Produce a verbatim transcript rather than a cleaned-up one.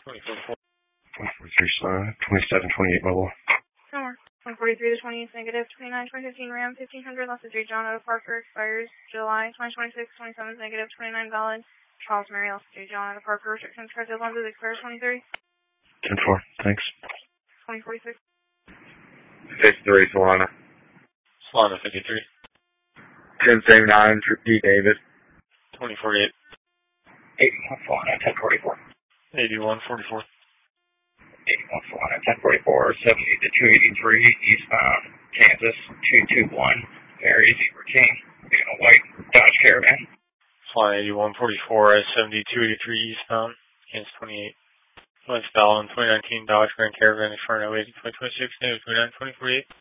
twenty-four four. one forty-three slow, twenty-seven twenty-eight mobile. More. one forty-three to twentieth negative, twenty-nine twenty fifteen Ram, fifteen hundred Los Angeles John Oda Parker, expires July twenty twenty-six, twenty-seven negative, twenty-nine valid. Charles Mary Los Angeles John Oda Parker, restrictions, credit lenses, expires twenty-three. ten four, thanks. twenty forty-six. fifty-three Solana. Solana fifty-three. ten seventy-nine D David. twenty forty-eight. eighty-one Solana, ten forty-four. eighty-one forty-four. eighty-one Solana, ten forty-four, seventy-eight to two eighty-three, eastbound, Kansas, two two one, very easy routine, being a white Dodge Caravan. Solana eighty-one forty-four, seventy-two eighty-three eastbound, Kansas twenty-eight. Lifestyle twenty nineteen Dodge Grand Caravan, Inferno eighty twenty twenty-six, twenty-nine twenty forty-eight.